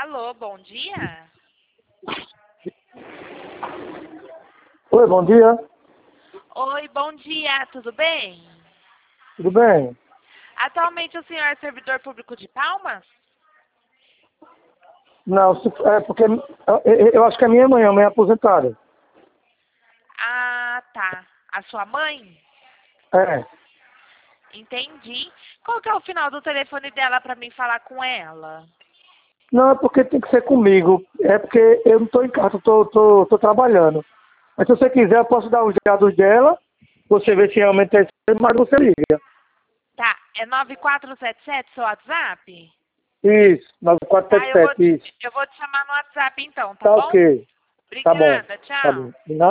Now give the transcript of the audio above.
Alô, bom dia? Oi, bom dia. Oi, bom dia, tudo bem? Tudo bem? Atualmente o senhor é servidor público de Palmas? Não, é porque eu acho que a minha mãe é aposentada. Ah, tá. A sua mãe? É. Entendi. Qual que é o final do telefone dela para mim falar com ela? Não, é porque tem que ser comigo. É porque eu não estou em casa, tô trabalhando. Mas se você quiser, eu posso dar os dados dela, você vê se realmente é isso, mas você liga. Tá, é 9477 seu WhatsApp? Isso, Tá, 9477, isso. eu vou te chamar no WhatsApp então, tá Tá bom? ok. Tá bom. Obrigada, Tá tchau. bom.